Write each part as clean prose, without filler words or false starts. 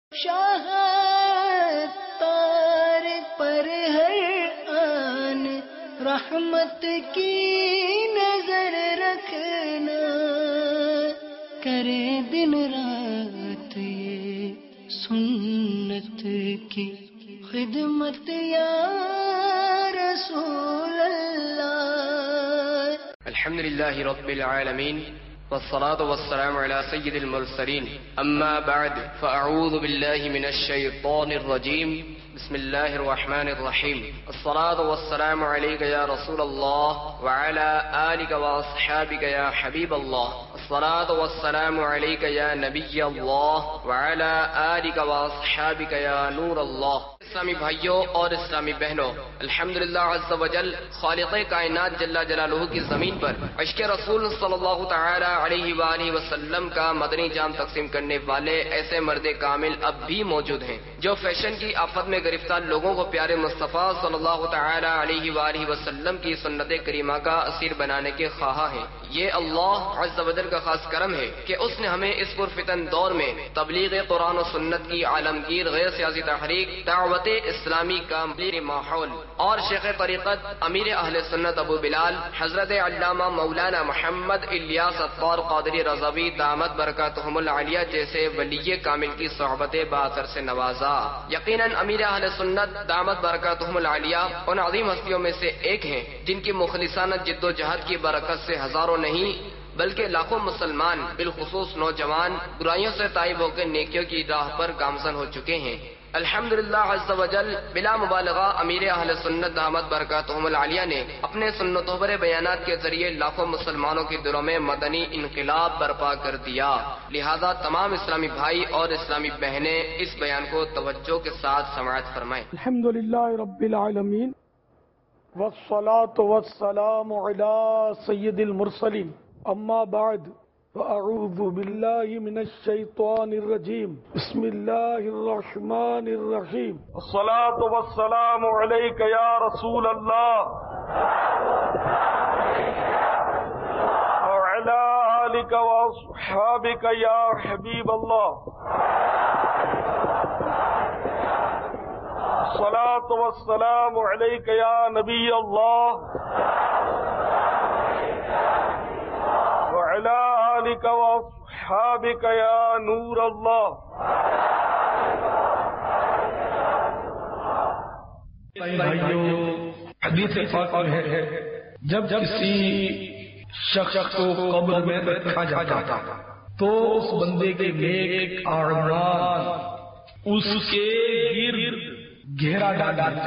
شاہ تار پر ہر آن رحمت کی نظر رکھنا، کرے دن رات یہ سنت کی خدمت یا رسول اللہ۔ الحمدللہ رب العالمین والصلاة والسلام على سید المرسلین، اما بعد فاعوذ باللہ من الشیطان الرجیم، بسم اللہ الرحمن الرحیم۔ الصلاة والسلام علیک یا رسول اللہ وعلى آلک واصحابک یا حبیب اللہ۔ الصلاة والسلام علیک یا نبی اللہ وعلى آلک واصحابک یا نور اللہ۔ اسلامی بھائیوں اور اسلامی بہنوں، الحمدللہ عز و جل خالق کائنات جل جلالہ کی زمین پر عشق رسول صلی اللہ تعالی علیہ وآلہ وسلم کا مدنی جام تقسیم کرنے والے ایسے مرد کامل اب بھی موجود ہیں جو فیشن کی آفت میں گرفتار لوگوں کو پیارے مصطفیٰ صلی اللہ تعالی علیہ وآلہ وسلم کی سنت کریمہ کا اسیر بنانے کے خواہاں ہیں۔ یہ اللہ عز و جل کا خاص کرم ہے کہ اس نے ہمیں اس پرفتن دور میں تبلیغ قرآن و سنت کی عالمگیر غیر سیاسی تحریک، دعوت اسلامی کا ماحول اور شیخ طریقت امیر اہل سنت ابو بلال حضرت علامہ مولانا محمد الیاس اطہار قادری رضوی دامت برکاتہم العالیہ جیسے ولی کامل کی صحبت باثر سے نوازا۔ یقیناً امیر اہل سنت دامت برکاتہم العالیہ ان عظیم ہستیوں میں سے ایک ہیں جن کی مخلصانہ جد و جہد کی برکت سے ہزاروں نہیں بلکہ لاکھوں مسلمان بالخصوص نوجوان برائیوں سے تائب ہو کے نیکیوں کی راہ پر گامزن ہو چکے ہیں۔ الحمدللہ عز و جل بلا مبالغہ امیر اہل سنت دامت برکاتہم العالیہ نے اپنے سنتوں پر بیانات کے ذریعے لاکھوں مسلمانوں کے دلوں میں مدنی انقلاب برپا کر دیا۔ لہذا تمام اسلامی بھائی اور اسلامی بہنیں اس بیان کو توجہ کے ساتھ سماعت فرمائیں۔ الحمدللہ رب العالمین والصلاة والسلام علی سید المرسلین، اما بعد فاعوذ باللہ من الشیطان الرجیم، بسم اللہ الرحمن الرحیم۔ الصلاة والسلام علیک یا رسول اللہ وعلی آلک واصحابک یا حبیب اللہ۔ الصلاة والسلام علیک یا نبی اللہ وعلی آلک واصحابک یا نور اللہ۔ حدیث پاک میں ہے جب کسی شخص کو قبر میں رکھا جاتا تو اس بندے کے نیک اعمال اس کے گرد گھیرا ڈالتے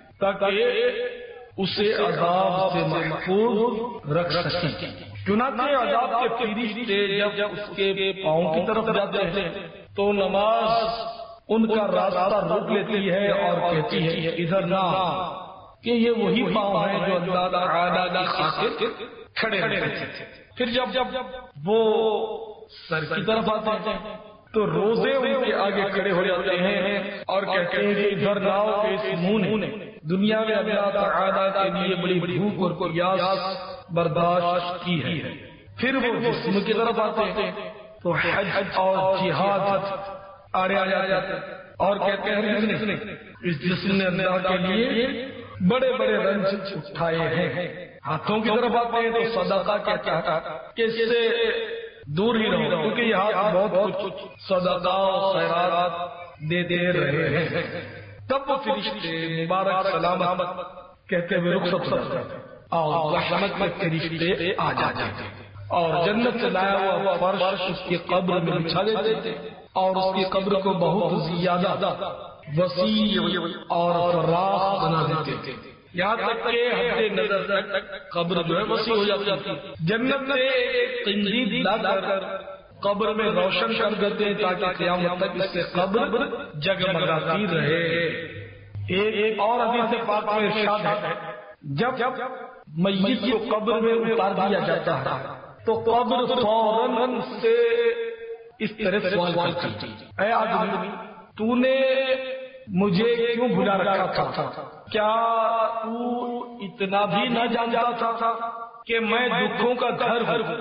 تاکہ اسے عذاب سے محفوظ رکھ سکیں۔ چنانچہ عذاب کے فرشتے جب اس کے پاؤں کی طرف جاتے ہیں تو نماز ان کا راستہ روک لیتی ہے اور کہتی ہے ادھر نہ، کہ یہ وہی پاؤں ہیں جو اللہ تعالیٰ کی خاطر کھڑے رہتے تھے۔ پھر جب وہ سر کی طرف آتے ہیں تو روزے ان کے آگے کھڑے ہو جاتے ہیں اور کہتے ہیں کہ ادھر نہ آؤ، کہ اس منہ نے دنیا میں اللہ تعالیٰ کے لیے بڑی بھوک اور پیاس برداشت کی ہے۔ پھر وہ جسم کی طرف آتے ہیں تو حج اور جہاد آڑے آ جاتے اور کہتے ہیں اس جسم نے اللہ کے لیے بڑے بڑے رنج اٹھائے ہیں۔ ہاتھوں کی طرف آتے ہیں تو صدقہ کہتا ہے کہ اس سے دور ہی رہو کیونکہ یہ ہاتھ بہت کچھ صدقہ و خیرات دیتے رہے ہیں۔ تب وہ فرشتے مبارک سلامت کہتے ہوئے رخصت ہوتے ہیں اور رحمت کے فرشتے آ جاتے ہیں اور جنت سے لایا ہوا فرش اس کی قبر میں بچھا دیتے ہیں اور اس کی قبر کو بہت زیادہ وسیع اور فراخ بنا دیتے ہیں، یہاں تک کہ حد نظر تک قبر جو ہے وسیع ہو جاتی ہے۔ جنت سے ایک قندیل لا کر قبر میں روشن کر دیتے ہیں تاکہ قیامت تک اس سے قبر جگمگاتی رہے۔ ایک اور حدیث پاک میں ارشاد ہے جب میت کو قبر میں اتار دیا جاتا ہے تو قبر فوراً سے اس طرح سوال کرتی ہے، اے آدمی تو نے مجھے کیوں بھلا رکھا تھا؟ کیا تو اتنا بھی نہ جانتا تھا کہ میں دکھوں کا گھر ہوں؟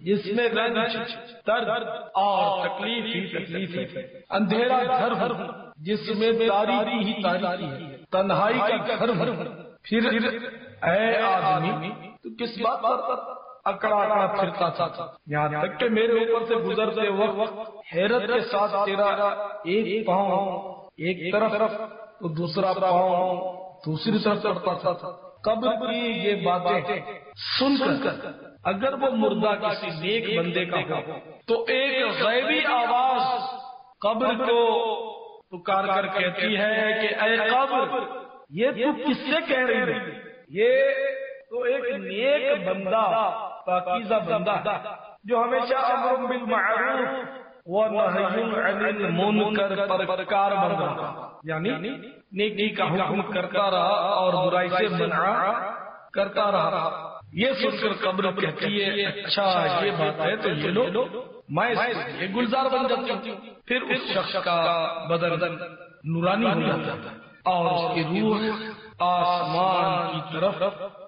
جس میں رنج، درد اور تکلیف ہی تکلیف ہے، اندھیرا گھر جس میں تاریکی ہی تاریکی ہے، تنہائی کا گھر، پھر اے آدمی تو کس بات پر اکڑا اکڑا پھرتا تھا، یہاں تک کہ میرے اوپر سے گزرتے وقت حیرت کے ساتھ تیرا ایک پاؤں ایک طرف تو دوسرا پاؤں دوسری طرف پڑتا تھا۔ قبر کی یہ باتیں سن کر اگر وہ مردہ کسی نیک بندے کا ہو تو ایک غیبی آواز قبر کو پکار کر کہتی ہے کہ اے قبر، یہ تو کس سے کہہ رہی ہے؟ یہ تو ایک نیک بندہ، پاکیزہ بندہ جو ہمیشہ امر بالمعروف ونہی عن المنکر پر کاربن رہا، یعنی نیکی کا حکم کرتا رہا اور برائی سے منع کرتا رہا۔ یہ سن کر قبر کہتی ہے اچھا یہ بات ہے تو یہ لو میں یہ گلزار بن جاتی ہوں۔ پھر اس شخص کا بدن نورانی ہو جاتا ہے اور اس کی روح آسمان کی طرف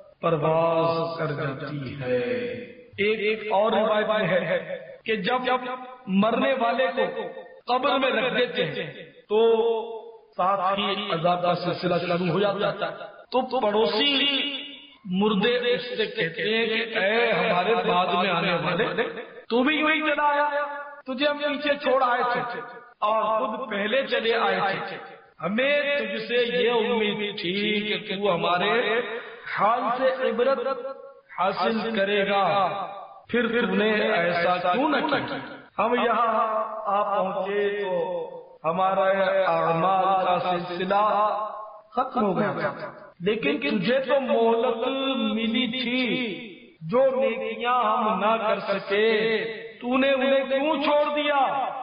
پرواز کر جاتی ہے۔ ایک اور روایت میں ہے کہ جب مرنے والے کو قبر میں رکھ دیتے ہیں تو ساتھ ہی عذاب کا سلسلہ شروع ہو جاتا ہے، تو پڑوسی مردے اس سے کہتے ہیں کہ اے ہمارے بعد میں آنے والے، تو بھی یوں ہی چلا آیا، تجھے ہم پیچھے چھوڑ آئے تھے اور خود پہلے چلے آئے تھے، ہمیں تجھ سے یہ امید تھی کہ تو ہمارے حال سے عبرت حاصل کرے گا، پھر تم نے ایسا کیوں نہ کیا؟ ہم یہاں آ پہنچے تو ہمارا اعمال کا سلسلہ ختم ہو گیا تھا، لیکن تجھے تو مہلت ملی تھی، جو نیکیاں ہم نہ کر سکے تو نے انہیں کیوں چھوڑ دیا؟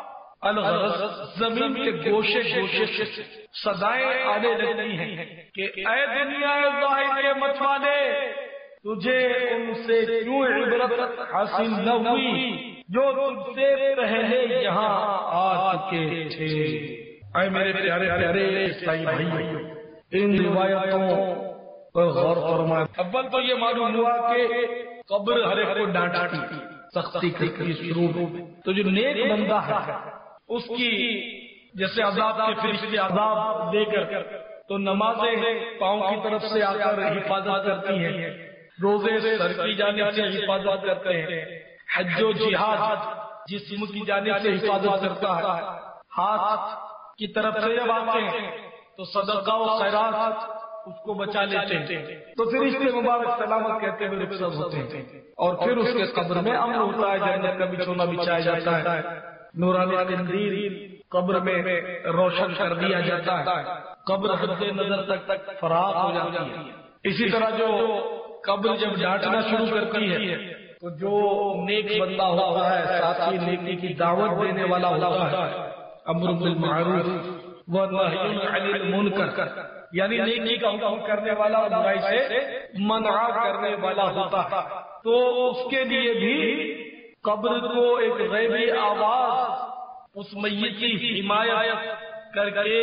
الغرض زمین کے گوشے گوشے سے صدائیں آنے لگتی ہیں کہ اے دنیا ظاہر کے متوانے، تجھے ان سے کیوں عبرت حاصل نہ ہوئی جو تجھ سے پہلے یہاں آ چکے تھے۔ اے میرے پیارے پیارے عیسائی بھائیو، ان روایتوں پر غور فرمائیں۔ اول تو یہ معلوم ہوا کہ قبر ہر ایک کو ڈانٹتی، سختی کرتی شروع، تو جو نیک بندہ ہے اس کی جیسے عذاب کے فرشتے عذاب دے کر تو نمازیں پاؤں کی طرف سے آ کر حفاظت کرتی ہیں، روزے سر کی جانب سے حفاظت کرتے ہیں، حج و جہاد جسم کی جانب سے حفاظت کرتا ہے، ہاتھ کی طرف سے جب آتے ہیں تو صدقہ و خیرات اس کو بچا لیتے ہیں، تو پھر اس کے مبارک سلامت کہتے ہوئے رخصت ہوتے ہیں، اور پھر اس کے قبر میں امن ہوتا ہے، جنت کا بچھونا بچھایا جاتا ہے، نورانی قندیل قبر میں روشن کر دیا جاتا ہے، قبر حد نظر تک فراغ ہو جاتی ہے۔ اسی طرح جو قبر جب ڈانٹنا شروع کرتی ہے تو جو نیک بندہ ہوتا ہے ساتھ ہی نیکی کی دعوت دینے والا ہوتا ہے، امر بالمعروف ونہی عن المنکر، یعنی نیکی کا حکم کرنے والا اور برائی سے منع کرنے والا ہوتا ہے، تو اس کے لیے بھی قبر کو ایک غیبی آواز اس میت کی حمایت کر کے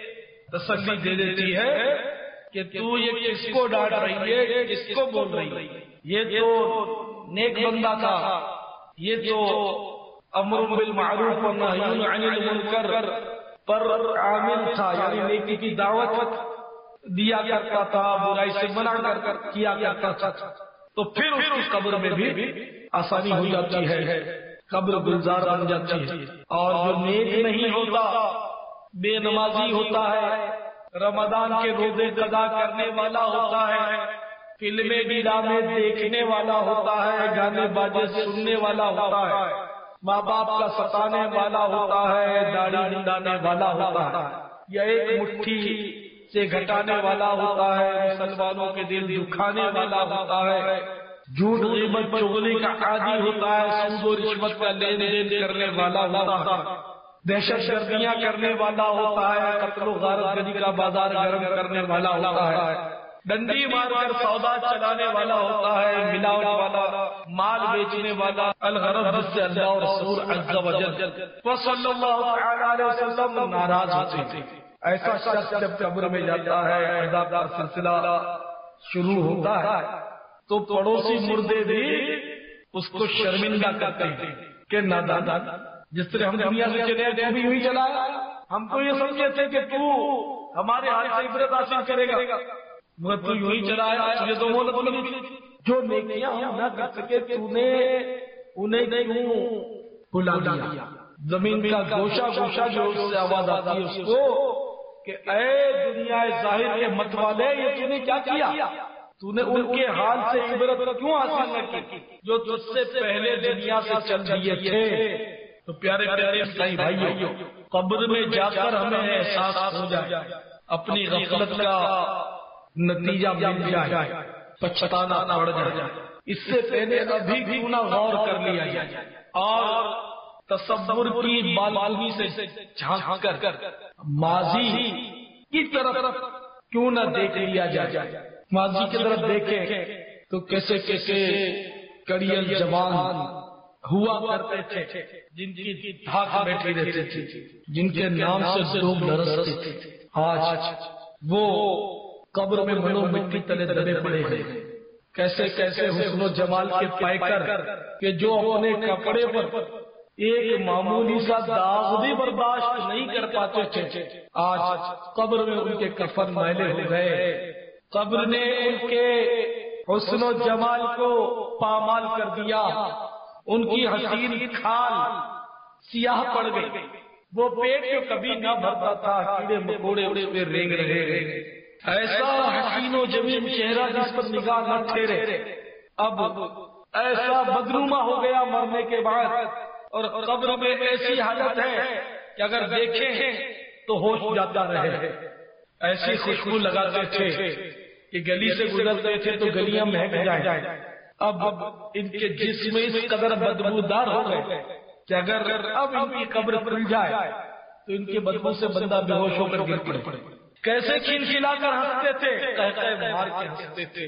تسلی دے دیتی ہے کہ تو یہ کس کو ڈانٹ رہی ہے، کس کو بول رہی ہے، یہ تو نیک بندہ تھا، یہ تو امر بالمعروف ونہی عن المنکر پر عامل تھا، یعنی نیکی کی دعوت دیا کرتا تھا، برائی سے منع کر کیا کرتا تھا، تو پھر اس کی قبر میں بھی آسانی ہو جاتی ہے، قبر گلزار بن جاتی ہے۔ اور جو نیک نہیں ہوتا، بے نمازی ہوتا ہے، رمضان کے روزے قضا کرنے والا ہوتا ہے، فلمیں ڈرامے دیکھنے والا ہوتا ہے، گانے باجے سننے والا ہوتا ہے، ماں باپ کا ستانے والا ہوتا ہے، داڑھی منڈانے والا ہوتا ہے، یا ایک مٹھی سے گھٹانے والا ہوتا ہے، مسلمانوں کے دل دکھانے والا ہوتا ہے، جھوٹ غیبت چغلی کا عادی ہوتا ہے، سود و رشوت کا لین دین کرنے والا ہوتا ہے، دہشت گردیاں کرنے والا ہوتا ہے، قتل و غارت گری کا بازار گرم کرنے والا ہوتا ہے، ڈنڈی مار کر سودا چلانے والا ہوتا ہے، ملاوٹ والا، مال بیچنے والا، الغرض جس سے اللہ اور رسول عز و جل صلی اللہ علیہ وسلم ناراض ہوتے تھے۔ ایسا شخص جب قبر میں جاتا ہے، عذاب کا سلسلہ شروع ہوتا ہے، تو پڑوسی مردے بھی اس کو شرمندہ کرتے ہیں کہ نادان، جس طرح ہم دنیا سے چلے تو بھی یوں چلا، ہم تو یہ سمجھے تھے کہ تو ہمارے حال سے عبرت حاصل کرے گا، مگر تو یوں ہی چلا ہے، تجھے تو مہلت ملی، جو نیکیاں ہم نہ کر سکے تو نے انہیں کیوں بلا دیا؟ زمین کا گوشہ گوشہ جو اس سے آواز آتی ہے اس کو کہ اے دنیا ظاہر کے مت والے، یہ تو نے کیا کیا؟ تو نے ان کے حال سے عبرت کیوں حاصل نہ کی جو تجھ سے پہلے دنیا سے چل دیے تھے؟ تو پیارے پیارے اسلامی بھائیوں، قبر میں جا کر ہمیں احساس ہو جائے، اپنی غفلت کا نتیجہ مل جائے، پچھتانا پڑ جائے، اس سے پہلے ابھی کیوں نہ غور کر لیا جائے اور تصور کی بالکنی سے جھانک کر ماضی کی طرف کیوں نہ دیکھ لیا جائے؟ ماضی کی طرف دیکھیں تو کیسے کیسے کڑیل جوان ہوا کرتے تھے، جن کی دھاک بیٹھی رہتی تھی، جن کے نام سے لوگ لرزتے تھے، آج وہ قبر میں منو مٹی تلے دبے پڑے ہیں۔ کیسے کیسے حسن و جمال کے پائے کر کہ جو اپنے کپڑے پر ایک معمولی سا داغ بھی برداشت نہیں کر پاتے تھے، آج قبر میں ان کے کفن میلے ہو گئے، قبر نے ان کے حسن و جمال کو پامال کر دیا، ان کی حسین کھال سیاہ پڑ گئی، وہ پیٹ جو کبھی نہ بھرتا تھا کیڑے مکوڑے اس پہ رینگ رہے ہیں، ایسا حسین و جمیل چہرہ جس پر نگاہ نہ ٹھہرے اب ایسا بدنما ہو گیا مرنے کے بعد، اور قبر میں ایسی حالت ہے کہ اگر دیکھیں تو ہوش جاتا رہے، ایسی خوشبو لگاتے تھے کہ گلی سے گزرتے تھے تو گلیاں مہک جائیں، اب ان کے جسم اس قدر بدبودار ہو گئے کہ اگر اب ان کی قبر کھل جائے تو ان کی بدبو سے بندہ بے ہوش ہو کر گر پڑے۔ کیسے کھلکھلا کر ہنستے تھے، قہقہ مار کے ہنستے تھے،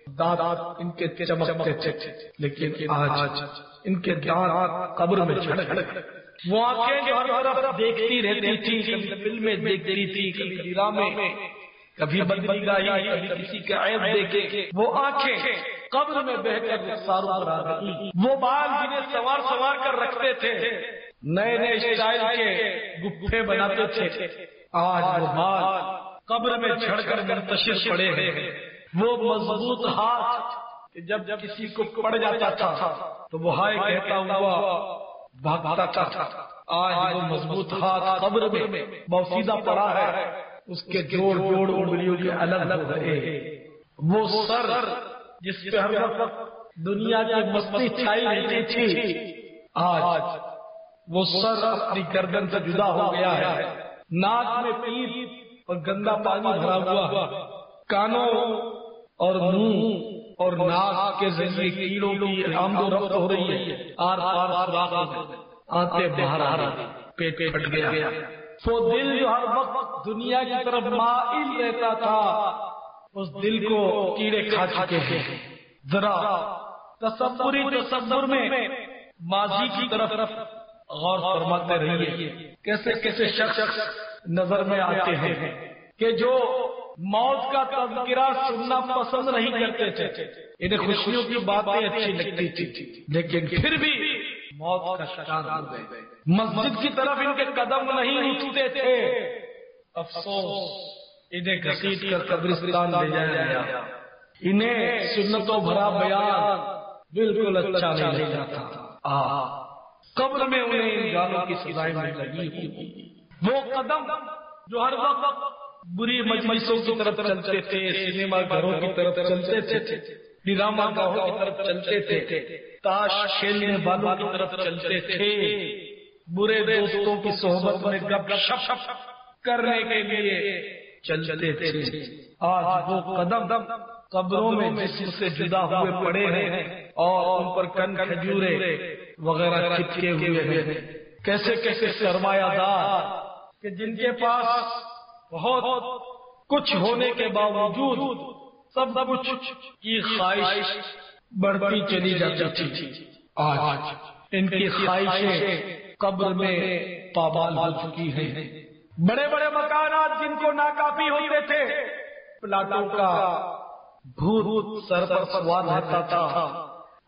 دانت ان کے چمکتے تھے، لیکن آج ان کے دانت قبر میں جھڑ گئے، وہ آنکھیں جو ہر طرف دیکھتی رہتی تھی، کبھی فلم میں دیکھتی تھی، کبھی ڈرامے میں، کبھی بدنگاہی، کبھی کسی کا عیب دیکھے، وہ آنکھیں قبر میں بہ کر رخساروں پر آ گئی، وہ بال جنہیں سوار سوار کر رکھتے تھے، نئے نئے اسٹائل کے گپھے بناتے تھے، آج وہ بال قبر میں جھڑ کر منتشر پڑے ہیں، وہ مضبوط ہاتھ کہ جب کسی کو پڑ جاتا تھا تو وہ ہائے کہتا ہوا بھاگتا تھا، آج وہ مضبوط ہاتھ قبر میں بوسیدہ پڑا ہے، اس کے جوڑ جوڑ انگلیوں کے الگ الگ رہے، وہ سر جس پہ ہر وقت دنیا کی مستی چھائی رہتی تھی، آج وہ سر اپنی گردن سے جدا ہو گیا ہے، ناک میں پیپ اور گندا پانی بھرا ہوا، کانوں اور منہ اور ناک کے ذریعے کیڑوں کی آمد و رفت ہو رہی ہے، آر پار سوراخ آتے باہر آ رہا، پیٹ پھٹ گیا، وہ دل جو ہر وقت دنیا کی طرف مائل رہتا تھا اس دل کو کیڑے کھا چکے ہیں۔ ذرا تصور میں ماضی کی طرف غور فرماتے رہیے، کیسے کیسے شخص نظر میں آتے ہیں کہ جو موت کا تذکرہ سننا پسند نہیں کرتے تھے، انہیں خوشیوں کی باتیں اچھی لگتی تھی، لیکن پھر بھی موت کا شکار ہو گئے، مسجد کی طرف ان کے قدم نہیں اٹھتے تھے، افسوس انہیں گھسیٹ کر قبرستان لے جایا گیا، انہیں سنتوں بھرا بیان بالکل اچھا نہیں لگتا، قبر میں انہیں ان گانوں کی سزائیں لگی ہوئی، وہ قدم جو ہر وقت بری مجلسوں کی طرف چلتے تھے، سنیما گھروں کی طرف چلتے تھے، ڈرامہ گاہوں کی طرف چلتے تھے، تاش کھیلنے والوں کی طرف چلتے تھے، برے دوستوں کی صحبت میں گپ شپ کرنے کے لیے چلتے تھے، آج وہ قدم قبروں میں جسم سے جدا ہوئے پڑے ہیں اور ان پر کن کھجورے وغیرہ چپکے ہوئے ہیں، کیسے کیسے سرمایہ دار کہ جن کے پاس بہت کچھ ہونے کے باوجود سب کچھ کی خواہش بڑھتی چلی جاتی تھی، آج ان کی خواہشیں قبر میں پامال ہو چکی ہیں، بڑے بڑے مکانات جن کو ناکافی ہوتے تھے، پلاٹوں کا بھوت سر پر سوار رہتا تھا،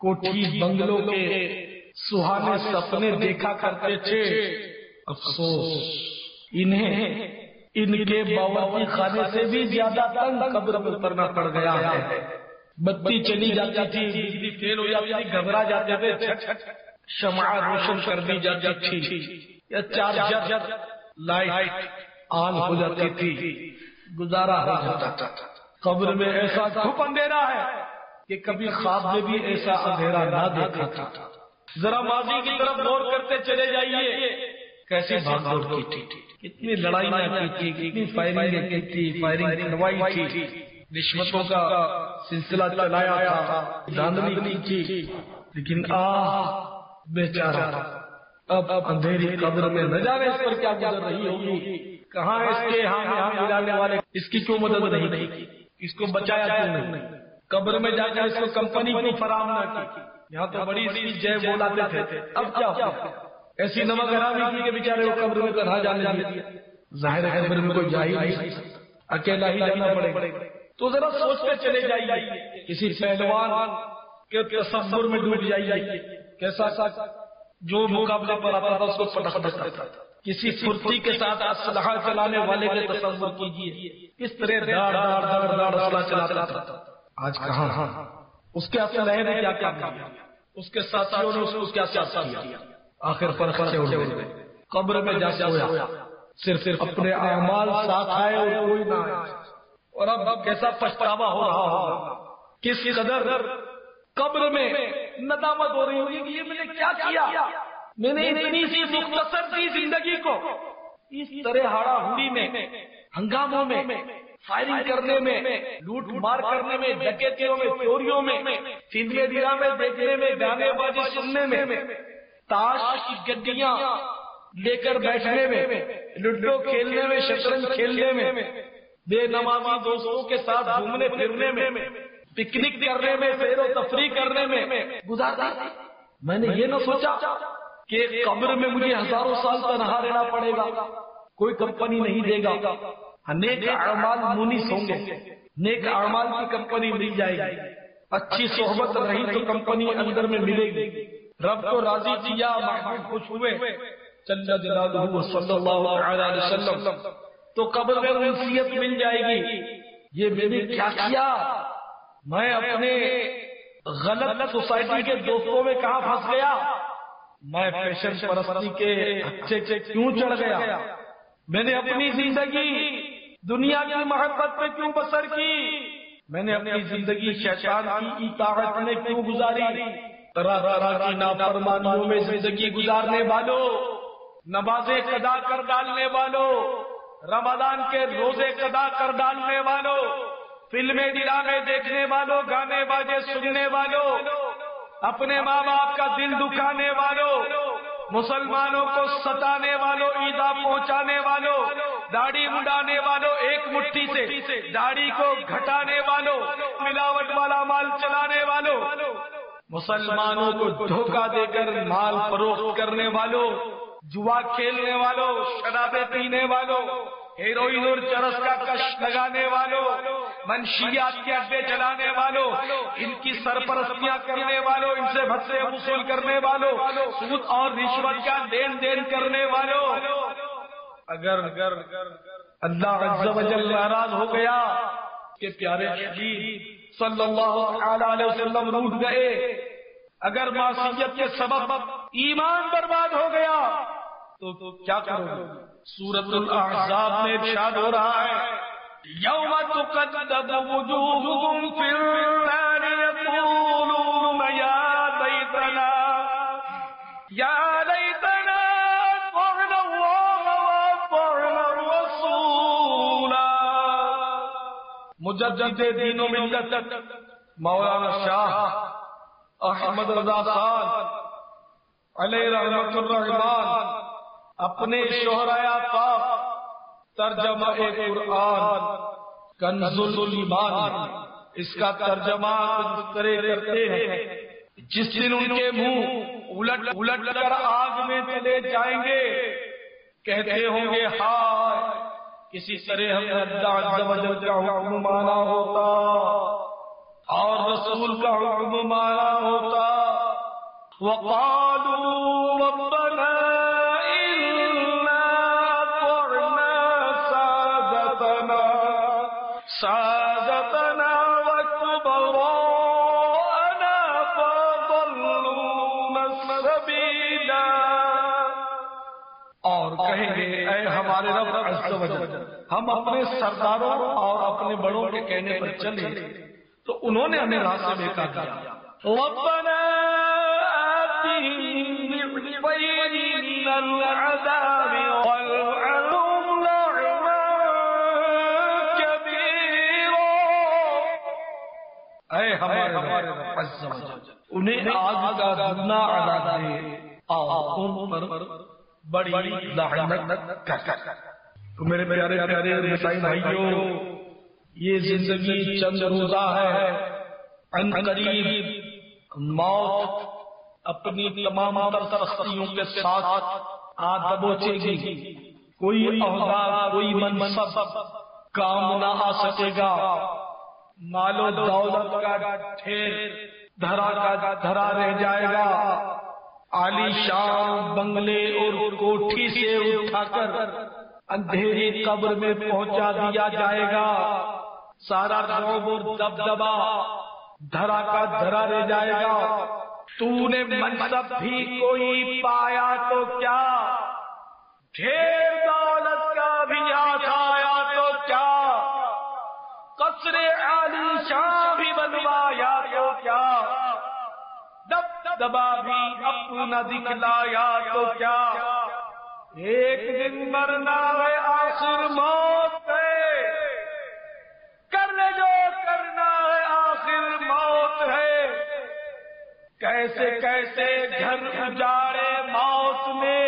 کوٹھی بنگلوں کے سہانے سپنے دیکھا کرتے تھے، افسوس انہیں ان کے باورچی خانے سے بھی زیادہ تنگ قبر میں اترنا پڑ گیا ہے۔ بتی چلی جاتی تھی، بجلی فیل ہو جاتی تھی، گھبرا جاتے تھے، شمع روشن کر دی جاتی تھی یا چارجر لائٹ آن ہو جاتی تھی، گزارا ہو جاتا تھا۔ قبر میں ایسا گھپ اندھیرا ہے کہ کبھی خواب میں بھی ایسا اندھیرا نہ دیکھا تھا۔ ذرا ماضی کی طرف غور کرتے چلے جائیے، کیسی بھاگ دوڑ کی تھی، کتنی لڑائیاں کی تھی، کتنی فائرنگیں کی تھی، فائرنگ کروائی تھی، رشوتوں کا سلسلہ چلایا تھا، دھاندلی کی تھی، لیکن بیچارہ اب اندھیری قبر میں نہ جانے اس پر کیا گزر رہی ہوگی، کہاں اس کے یہاں ملانے والے اس کی کیوں مدد نہیں کی، اس کو بچایا کیوں نہیں، قبر میں جا کر اس کو کمپنی کیوں فراہم نہ کی، یہاں تو بڑی سی جے بولاتے تھے، اب کیا ہوا، ایسی نمک حرامی کی کہ بیچارے کو قبر میں تنہا جانے دیا، ظاہر ہے قبر میں کوئی جا ہی نہیں سکتا، اکیلا ہی جانا پڑے گا۔ تو ذرا سوچتے چلے جائیے، کسی پہلوان کے تصور میں ڈوب جائیے، کیسا جو مقابلے پر آتا تھا اس کو پٹخ دیتا تھا، کسی پھرتی کے ساتھ اسلحہ چلانے والے کے تصور کیجیے، کس طرح داڑ داڑ داڑ اسلحہ چلاتا تھا، آج کہاں، اس کے اسلحے نے کیا کیا، اس کے ساتھیوں نے اس کو کیا کیا، آخر پر خرچے اڑ گئے، قبر میں جا سویا، صرف اپنے اعمال ساتھ آئے اور کوئی نہ آئے، اور اب کیسا پچھتاوا ہو رہا ہوگا، کس قدر قبر میں ندامت ہو رہی ہوگی کہ یہ میں نے کیا کیا، میں نے اتنی سی مختصر سی زندگی کو اس طرح ہاڑا ہڑی میں، ہنگاموں میں، فائرنگ کرنے میں، لوٹ مار کرنے میں، ڈکیتیوں میں، چوریوں میں، فلمیں ڈرامے دیکھنے میں، گانے بازی سننے میں، تاش کی گڈیاں لے کر بیٹھنے میں، لڈو کھیلنے میں، شطرنج کھیلنے میں، بے نمازی دوستوں کے ساتھ گھومنے پھرنے میں، پکنک کرنے میں، سیر و تفریح کرنے میں گزارا۔ میں نے یہ نہ سوچا کہ قبر میں مجھے ہزاروں سال تنہا رہنا پڑے گا، کوئی کمپنی نہیں دے گا، نیک اعمال مونس ہوں گے، نیک اعمال کی کمپنی مل جائے گی، اچھی صحبت رہی تو کمپنی اندر میں ملے گی، رب کو راضی کیا، محبوب خوش ہوئے جل جلالہ صلی اللہ علیہ وسلم، تو قبر میں انسیت مل جائے گی۔ یہ میں نے کیا کیا، میں اپنے غلط سوسائٹی کے دوستوں میں کہاں پھنس گیا، میں فیشن پرستی کے اچھے کیوں چڑھ گیا، میں نے اپنی زندگی دنیا کی محبت میں کیوں بسر کی، میں نے اپنی زندگی شیطان کی اطاعت میں کیوں گزاری، طرح طرح کی نافرمانیوں میں زندگی گزارنے والوں، نمازیں قضا کر ڈالنے والوں، رمضان کے روزے قضا کر ڈالنے والوں، فلمیں ڈرامے دیکھنے والوں، گانے باجے سننے والوں، اپنے ماں باپ کا دل دکھانے والوں، مسلمانوں کو ستانے والوں، ایذا پہنچانے والوں، داڑھی مڈانے والوں، ایک مٹھی سے داڑھی کو گھٹانے والوں، ملاوٹ والا مال چلانے والوں، مسلمانوں کو دھوکہ دے کر مال فروخت کرنے والوں، جوا کھیلنے والوں، شرابیں پینے والوں، ہیروئن اور چرس کا کش لگانے والوں، منشیات کے اڈے چلانے والوں، ان کی سرپرستیاں کرنے والوں، ان سے بھتے وصول کرنے والوں، سود اور رشوت کا لین دین کرنے والوں، اگر اللہ عز و جل ناراض ہو گیا کہ پیارے حبیب صلی اللہ علیہ وسلم روٹھ گئے، اگر معصیت کے سبب ایمان برباد ہو گیا تو کیا کرو گے؟ سورۃ الاحزاب میں ارشاد ہو رہا ہے، یوم تقلب وجوہہم فی النار یقولون یا لیتنا اطعنا اللہ واطعنا الرسول۔ مجدد دین و ملت مولانا شاہ احمد رضا خان علیہ رحمت الرحمان اپنے شہرائے آفاق ترجمہ قرآن کنز الایمان، اس کا ترجمہ اس طرح کرتے ہیں، جس دن ان کے منہ الٹ کر آگ میں چلے جائیں گے، کہتے ہوں گے ہائے کسی طرح ہم نے اللہ عز و جل کا حکم مانا ہوتا، اور رسول کا حکم مانا ہوتا وقالوا ربنا إنا أطعنا سادتنا وكبراءنا فضلونا السبيلا. اور کہیں گے اے ہمارے رب عز و جل، ہم اپنے سرداروں اور اپنے بڑوں کے کہنے پر چلے تو انہوں نے ہمیں راہ سے بہکا دیا. ربنا آتهم ضعفين من العذاب والعنهم لعنا كبيرا. اے ہمارے رب عز و جل، انہیں آگ کا دگنا عذاب دے اور ان پر بڑی لعنت کر. تو میرے پیارے پیارے مسیحی بھائیوں، یہ زندگی چند روزہ ہے. ان قریب موت اپنی تمام سختیوں کے ساتھ آ دبوچے گی. کوئی عہدہ، کوئی منصب کام نہ آ سکے گا. مال و دولت کا ڈھیر دھرا کا دھرا رہ جائے گا. عالی شان بنگلے اور کوٹھی سے اٹھا کر اندھیری قبر میں پہنچا دیا جائے گا. سارا رعب اور دبدبا دھرا کا دھرا رہ جائے گا. تو نے منصب بھی کوئی پایا تو کیا، ڈھیر دولت کا بھی ہاتھ آیا تو کیا، قصر عالی شان بھی بنوایا تو کیا، دبدبا بھی اپنا دکھلایا تو کیا. ایک دن مرنا ہے، آخر موت ہے. کرنے جو کرنا ہے، آخر موت ہے. کیسے کیسے گھر اجاڑے موت میں،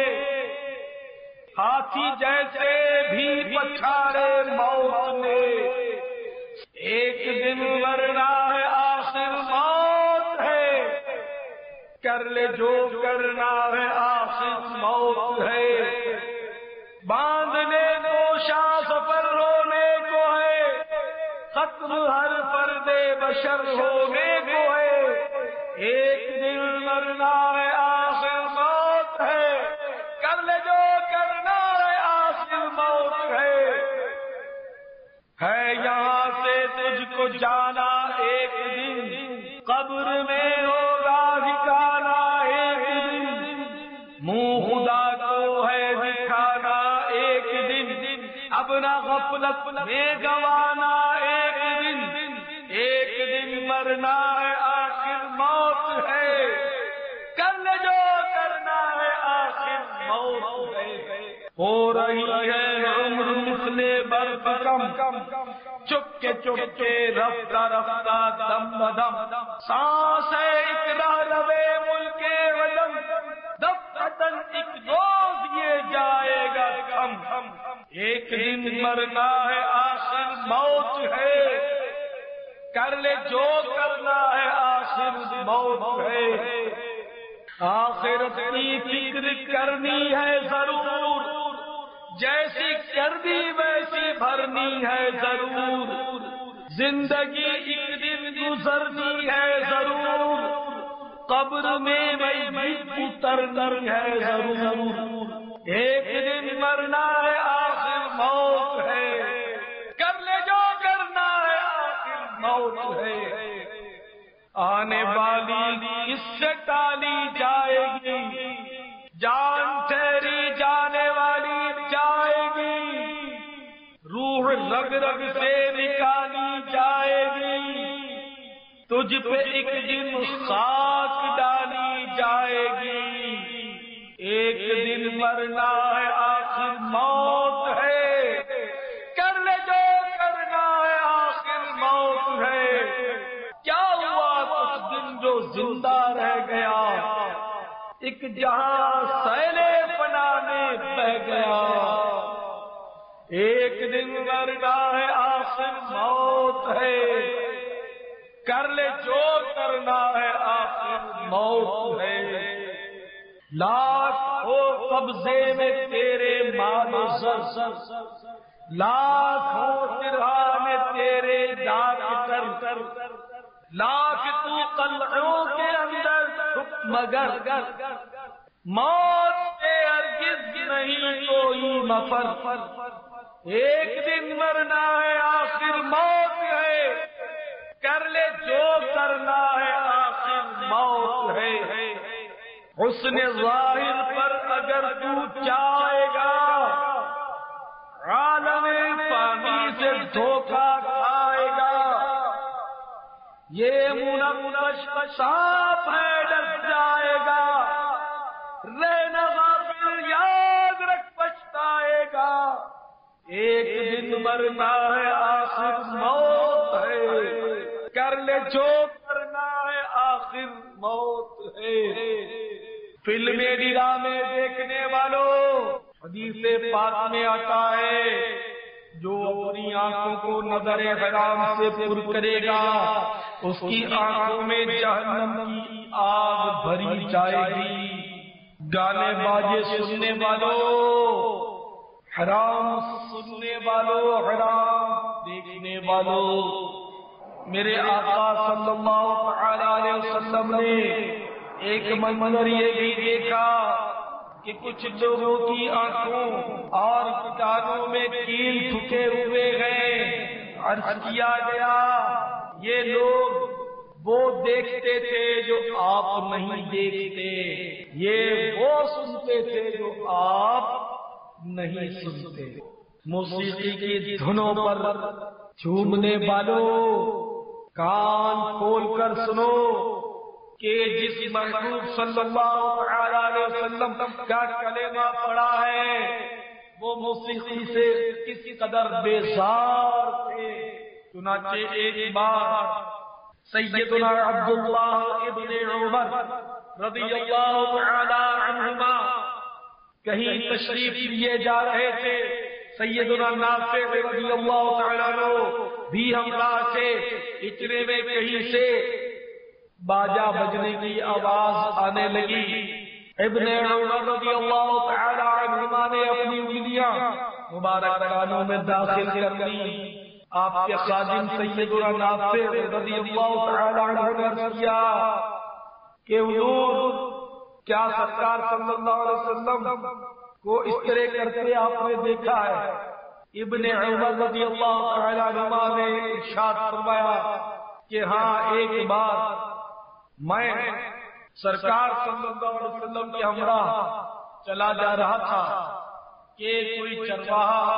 ہاتھی جیسے بھی پچھاڑے موت میں. ایک دن مرنا ہے، آخر موت ہے. کر لے جو کرنا ہے، آخر موت ہے. باندھنے کو شاہ سفر ہونے کو ہے، ختم ہر پردے بشر ہونے کو ہے. ایک دن مرنا ہے، آخر موت ہے. کر لے جو کرنا ہے، آخر موت ہے. یہاں سے تجھ کو جانا ایک دن، قبر میں ہوگا ٹھکانا ایک دن. منہ خدا کو ہے دکھانا ایک دن، اپنا غفلت میں گوانا ایک دن. ایک دن مرنا ہے، آخر موت ہے. کر لے جو کرنا ہے، آخر موت ہے. ہو رہی ہے عمر مثل برف کم، چپکے چپکے رفتہ رفتہ دم بدم. سانس ہے ایک راہ روے ملک وطن، دفتن ایک روز یہ جائے گا تھم. ایک دن مرنا ہے، آخر موت ہے. کر لے جو کرنا ہے، آخر موت ہے. آخرت کی فکر کرنی ہے ضرور، جیسی کرنی ویسی بھرنی ہے ضرور. زندگی ایک دن گزرنی ہے ضرور، قبر میں اترنی ہے ضرور. ایک دن مرنا ہے، آخر موت ہے. کر لے جو کرنا ہے، آخر موت ہے. آنے والی کس سے ٹالی جائے گی، جان ٹھہری جانے والی جائے گی. روح رگ رگ سے نکالی جائے گی، تجھ پہ ایک دن خاک ڈالی جائے گی. ایک دن مرنا ہے، آخر موت ہے. کر لے جو کرنا ہے، آخر موت ہے. کیا ہوا کچھ دن جو زندہ رہ گیا، ایک جہاں سیلے فنا میں بہ گیا. ایک دن مرنا ہے، آخر موت ہے. کر لے جو کرنا ہے، آخر موت ہے. لاکھ ہو قبضے میں تیرے مال و زر، لاکھ ہو درہم میں تیرے داد کر، لاکھ تو قلعوں کے اندر مگر موت سے ہرگز نہیں کوئی مفر، ایک دن مرنا ہے آخر موت ہے، کر لے جو کرنا ہے آخر موت ہے، حسن ظاہر پر اگر تو چاہے گا عالم فانی سے دھوکہ کھائے گا، یہ منقش سانپ ہے ڈس جائے گا، رہنا غافل یاد رکھ پچھتائے گا، ایک دن مرنا ہے آخر موت ہے، کر لے جو کرنا ہے آخر موت ہے۔ فلمیں ڈرامے دیکھنے والوں، حدیث پاک میں آتا ہے جو اپنی آنکھوں کو نظر حرام سے پر کرے گا اس کی آنکھوں میں جہنم کی آگ بھری جائے گی۔ گانے باجے سننے والوں، حرام سننے والوں، حرام دیکھنے والوں، میرے آقا صلی اللہ علیہ وسلم نے ایک منظر یہ بھی دیکھا کہ کچھ لوگوں کی آنکھوں اور کانوں میں کیل ٹھکے ہوئے ہیں۔ عرض کیا گیا یہ لوگ وہ دیکھتے تھے جو آپ نہیں دیکھتے، یہ وہ سنتے تھے جو آپ نہیں سنتے۔ موسیقی کی دھنوں پر جھومنے والوں، کان کھول کر سنو کہ جس محبوب صلی اللہ علیہ وسلم کا کلمہ پڑھا ہے وہ موسیقی سے کس قدر بیزار تھے۔ چنانچہ ایک بار سیدنا عبداللہ ابن عمر رضی اللہ تعالی عنہما کہیں تشریف لیے جا رہے تھے، سیدنا نافع رضی اللہ تعالی عنہ بھی ہمراہ تھے، اتنے میں کہیں سے باجا بجنے کی آواز آنے لگی۔ ابن عمر رضی اللہ تعالی عنہما نے اپنی انگلیاں مبارک کانوں میں داخل کر لی۔ آپ کے خادم سیدنا نافع رضی اللہ تعالی عنہ نے عرض کیا کہ حضور کیا سرکار صلی اللہ علیہ وسلم کو اس طرح کرتے آپ نے دیکھا ہے؟ ابن عمر رضی اللہ تعالی عنہ نے ارشاد فرمایا کہ ہاں، ایک بار میں سرکار صلی اللہ علیہ وسلم کے ہمراہ چلا جا رہا تھا کہ کوئی چرواہا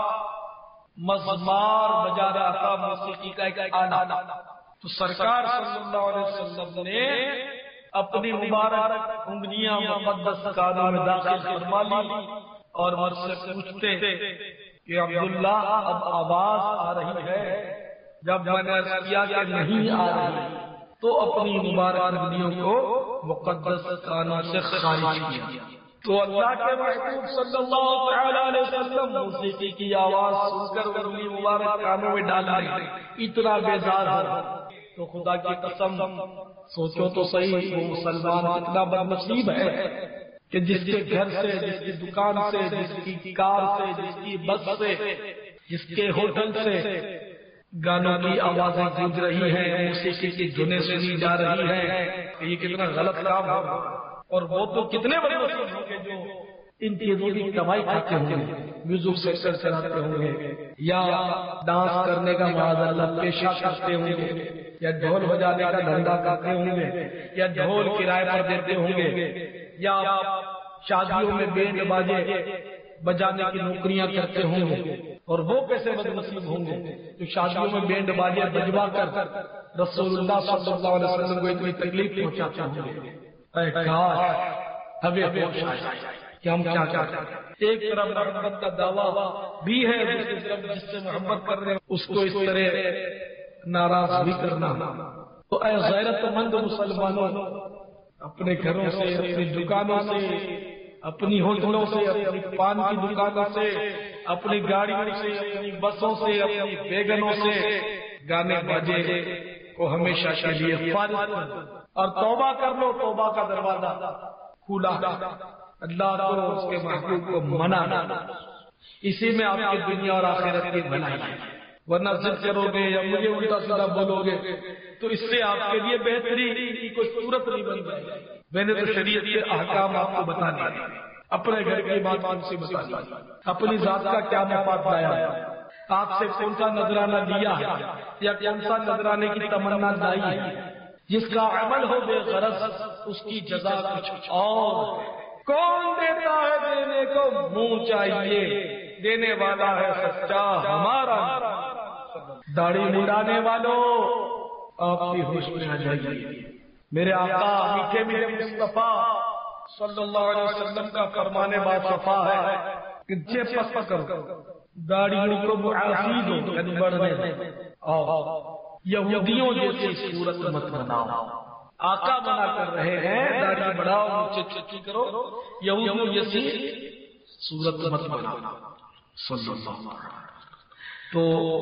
مزمار بجا رہا تھا، موسیقی کا ایک آلہ، تو سرکار صلی اللہ علیہ وسلم نے اپنی مبارک انگلیاں مقدس کانوں میں داخل فرما لی اور مجھ سے پوچھتے کہ عبداللہ اب آواز آ رہی ہے؟ جب میں نے عرض کیا کہ نہیں آ رہی تو اپنی مبارک انگلیوں کو مقدس کانوں سے خارج کیا۔ تو اللہ کے محبوب صلی اللہ علیہ وسلم موسیقی کی آواز سن کر انگلی مبارک کانوں میں ڈال رہے، اتنا بیزار ہو تو خدا کی قسم سوچو تو صحیح، وہ مسلمان کتنا بد نصیب ہے کہ جس کے گھر سے، جس کی دکان سے، جس کی کار سے، جس کی بس سے، جس کے ہوٹل سے گانوں کی آوازیں گونج رہی ہیں، موسیقی کی دھنیں سنی جا رہی ہیں، یہ کتنا غلط کام ہے۔ اور وہ تو کتنے بڑے نصیب ہوں گے جو ان چیزوں کی کمائی کرتے ہوں گے، میوزک سیکٹر چلاتے ہوں گے، یا ڈانس کرنے کا معاذ اللہ پیشہ کرتے ہوں گے، یا ڈھول بجانے کا دھندا کرتے ہوں گے، یا ڈھول کرائے پر دیتے ہوں گے، یا شادیوں میں بینڈ باجے بجانے کی نوکریاں کرتے ہوں گے۔ اور وہ کیسے بد نصیب ہوں گے جو شادیوں میں بینڈ باجے بجوا کر رسول اللہ صلی اللہ علیہ وسلم کو اتنی تکلیف پہنچاتے ہوں گے۔ اے کاش ہمیں ہوش آئے کہ ہم کیا چاہتے ہیں۔ ایک طرف محبت کا دعویٰ بھی ہے، دوسری طرف جس سے محبت کر رہے ہیں اس کو اس طرح ناراض بھی کرنا۔ تو اے غیرت مند مسلمانوں، اپنے گھروں سے، اپنی دکانوں سے، اپنی ہوٹلوں سے، اپنی پان کی دکانوں سے، اپنی گاڑیوں سے، اپنی بسوں سے، اپنی بیگنوں سے گانے باجے کو ہمیشہ کے لیے فارغ کر دو اور توبہ کر لو۔ توبہ کا دروازہ کھلا، اللہ کو اس کے محبوب کو منع، اسی میں آپ کی دنیا اور آخرت کی بھلائی ہے۔ ورنہ ضد کرو گے یا مجھے الٹا سیدھا بولو گے تو اس سے آپ کے لیے بہتری کی کوئی صورت نہیں بن جائے گی. میں نے تو شریعت کے احکام آپ کو بتا دیا، اپنے گھر کی بات آپ سے بتا دی، اپنی ذات کا کیا مفاد لایا، آپ سے کون سا نذرانہ لیا ہے یا کون سا نذرانے کی تمنا لائی ہے. جس کا عمل ہو بے غرض اس کی جزا کچھ اور. کون دیتا ہے دینے کو منہ چاہیے، دینے والا ہے سچا ہمارا. داڑھی مڈانے والوں آپ کی ہوش میں آ جائیے. میرے آقا میٹھے میٹھے مصطفیٰ صلی اللہ علیہ وسلم کا فرمانے با صفا ہے کہ جب پس کرو داڑھی کو معافید ہو یعنی بڑھنے دو. یہودیوں جیسی صورت مت بناؤ. آقا منع کر رہے ہیں داڑھی بڑھاؤ نیچے چکی کرو، یہودیوں جیسی صورت مت بناؤ صلی اللہ علیہ وسلم. تو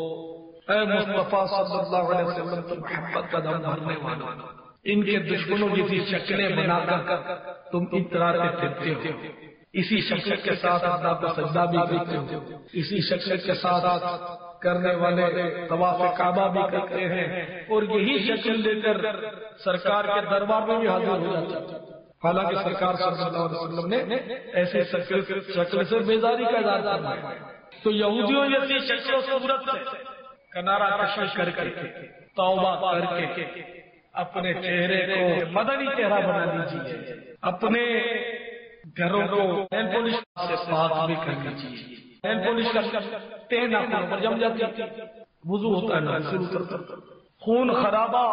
اے مصطفیٰ صلی اللہ علیہ وسلم کی محبت کا دم بھرنے والوں، ان کے دشمنوں جیسی شکلیں بنا کر تم اتراتے پھرتے ہو. اسی شکل کے ساتھ اللہ کو سجدہ بھی کرتے ہو، اسی شکل کے ساتھ کرنے والے طواف کعبہ بھی کرتے ہیں، اور یہی شکل لے کر سرکار کے دربار میں بھی حاضر ہو جاتے ہیں. حالانکہ سرکار صلی اللہ علیہ وسلم نے ایسے شکل سے بیزاری کا اظہار فرمایا. تو یہودیوں جیسی شکل و صورت سے کنارہ کشی کر کے توبہ کر کے اپنے چہرے کو مدنی چہرہ بنا لیجیے، اپنے گھروں کو نیل پولش سے پاک بھی کر لیجیے. نیل پولش کا تہ ناخنوں پر جم جاتی ہے، وضو ہوتا ہے نا شروع کرتا. خون خرابہ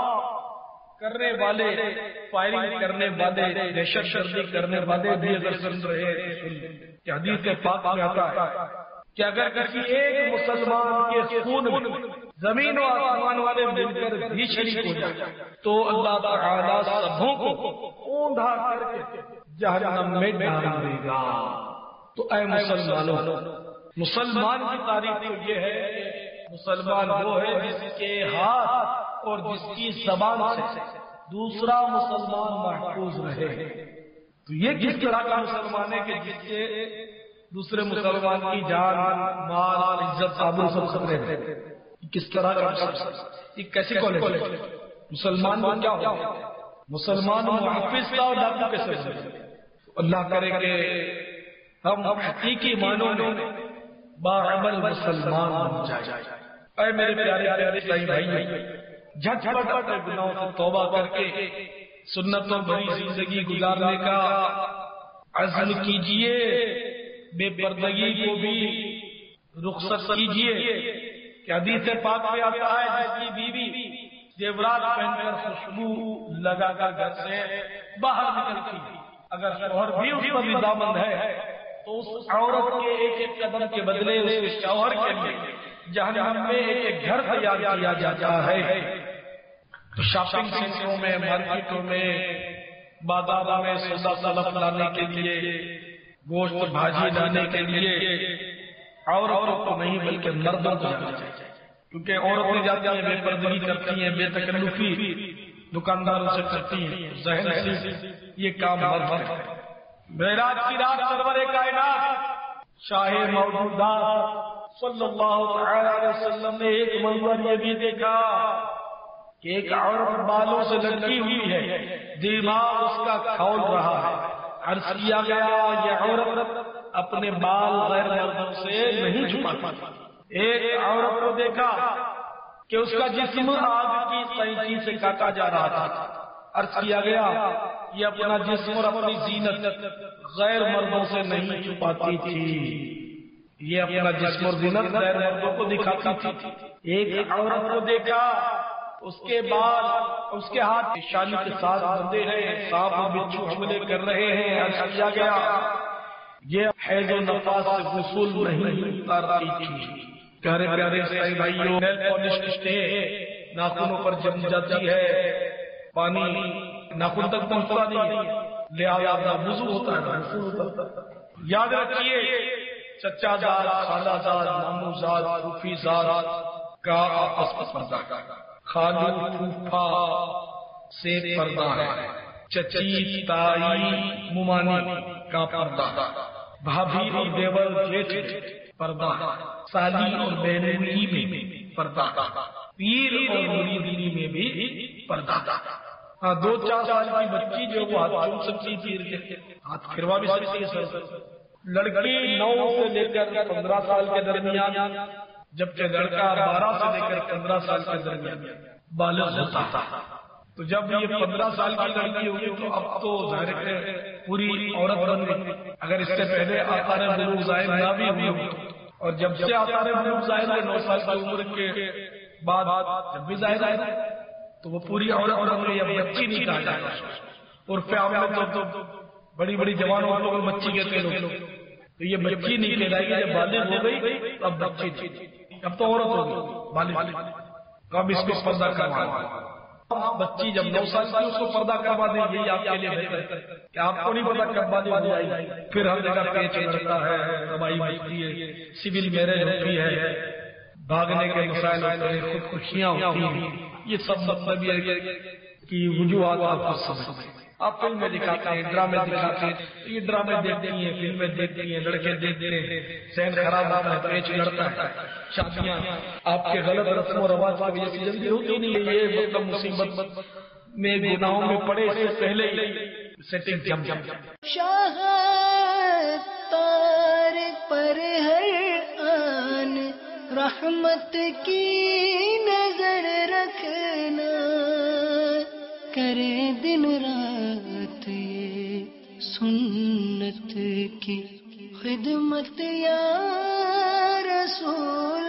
کرنے والے، فائرنگ کرنے والے، دہشت گردی کرنے والے بھی اگر سن رہے ہیں، حدیث پاک میں آتا ہے کہ اگر کسی ایک مسلمان کے خون میں زمین و آسمان والے مل کر بھی شریک ہو جائے تو اللہ تعالیٰ سبوں کو اوندھا کر کے جہنم میں ڈال دے گا. تو اے مسلمانوں، مسلمان کی تعریف تو یہ ہے کہ مسلمان وہ ہے جس کے ہاتھ اور جس کی زبان سے دوسرا مسلمان محفوظ رہے. تو یہ کس طرح کا مسلمان ہے کہ جس سے دوسرے مسلمان کی جان، مال، عزت، آبرو سب خطرے رہے. کس طرح کا یہ کیسی کالج ہے؟ مسلمان کیا ہو؟ مسلمان محافظ کا اور ڈاکو کیسے ہو؟ اللہ کرے کہ ہم حقیقی معنوں میں باعمل مسلمان بن جائیں. اے میرے پیارے پیارے اسلامی بھائی، جھٹ پٹ گناہوں سے توبہ کر کے سنتوں بھری زندگی گزارنے کا عزم کیجئے. بے پردگی کو بھی رخصت کیجئے. کہ حدیث پاک میں آتا ہے جس کی بیوی زیورات پہن کر خوشبو لگا کر گھر سے باہر نکلتی، اگر شوہر بھی اس پر رضامند ہے تو اس عورت کے ایک ایک قدم کے بدلے اس شوہر کے لیے جہنم میں ایک ایک گھر تیار کیا جاتا ہے. تو شاپنگ سینٹروں میں، مارکیٹوں میں، بازاروں میں سودا سلف لانے کے لیے، گوشت بھاجی لانے کے لیے عورتوں کو نہیں بلکہ مردوں کو جانا چاہیے. کیونکہ عورتیں جاتی ہیں، بے پردگی کرتی ہیں، بے تکلفی دکانداروں سے کرتی ہیں، ذہن سے یہ کام مرد کرتے ہیں. معراج کی رات سرور کائنات شاہ موجودات صلی اللہ علیہ وسلم نے ایک منظر یہ بھی دیکھا کہ ایک عورت بالوں سے لٹکی ہوئی ہے، دماغ اس کا کھول رہا ہے. عرض کیا گیا یہ عورت اپنے بال غیر مردوں سے نہیں چھپاتی. ایک عورت کو دیکھا کہ اس کا جسم آگ کی قینچی سے کاٹا جا رہا تھا. عرض کیا گیا یہ اپنا جسم اور اپنی زینت غیر مردوں سے نہیں چھپاتی تھی، یہ اپنا جسم اور زینت غیر مردوں کو دکھاتی تھی. ایک عورت کو دیکھا اس کے بال، اس کے ہاتھ شانی کے ساتھ بندھے ہیں، سانپ اور بچھو حملے کر رہے ہیں. عرض کیا گیا یہ حیض و نفاس سے غسل نہیں کرتی تھی. پیارے پیارے اسلامی بھائیوں، نیل پالش سے ناخنوں پر جم جاتی ہے، پانی ناخن تک پہنچتا نہیں، لہذا وضو ہوتا ہے. یاد رکھیے چچا زاد، خالہ زاد، مامو زاد، پھوپھی زاد کا آپس میں پردہ، خالو پھوپھا سے پردہ ہے، چچی تائی ممانی کا پردہ، بھابھی اور دیور جیٹھ پردہ، سالی اور بہنوئی میں پردہ، پیر اور مریدنی میں بھی پردہ۔ ہاں 2-4 سال کی بچی جو وہ ہاتھ چھو سکتی پیر کے، ہاتھ پھروا بھی سکتی ہے سر۔ لڑکی 9 سے لے کر 15 سال کے درمیان، جبکہ لڑکا 12 سے لے کر 15 سال کے درمیان بالغ ہوتا تھا۔ تو جب یہ 15 سال کی لڑکی ہوئی تو اب تو ظاہر ہے پوری عورت بن گئی۔ اگر اس سے پہلے آثار بلوغ ظاہر نہ بھی ہوئی ہو، اور جب سے آثار بلوغ ظاہر ہے 9 سال کی عمر کے بعد جب بھی ظاہر ہے تو وہ پوری عورت بن گئی، اب بچی نہیں کہا جاتا۔ اور فیملی تو بڑی بڑی جوان عورتوں کو بچی کہتے ہیں لوگ، تو یہ بچی نہیں کہلائے گی، جب بالغ ہو گئی اب بچی نہیں، اب تو عورت ہو گئی بالغ، تو اب اس کو پردہ کروانا۔ بچی جب 9 سال کی اس کو پردہ کروا دیں، یہی آپ کے لیے بہتر ہے کہ آپ کو نہیں پتا کب بالغ ہو جائے گی، پھر ہر جگہ پیچ لڑتا ہے، تباہی مچتی ہے، سول میرج ہوتی ہے، بھاگنے کے مسائل ہوتے ہیں، خودکشیاں ہوتی ہیں، یہ سب مطلب یہ کہ وجوہات آپ کو سمجھتے ہیں۔ آپ فلمیں دکھاتے ہیں، ڈرامے دکھاتے ہیں، یہ ڈرامے دیکھتی ہیں، فلمیں دیکھتی ہیں، لڑکے دیکھتے ہیں، ذہن خراب ہوتا ہے، پیچ لڑتا ہے، شادیاں آپ کے غلط رسم و رواج کی وجہ سے جلدی ہوتی نہیں ہے، یہ مطلب مصیبت میں گناہوں میں پڑے اس سے پہلے ہی سیٹنگ جم شاہ تار پر ہر آن رحمت کی نظر رکھنا، کرے دن رات یہ سنت کی خدمت یا رسول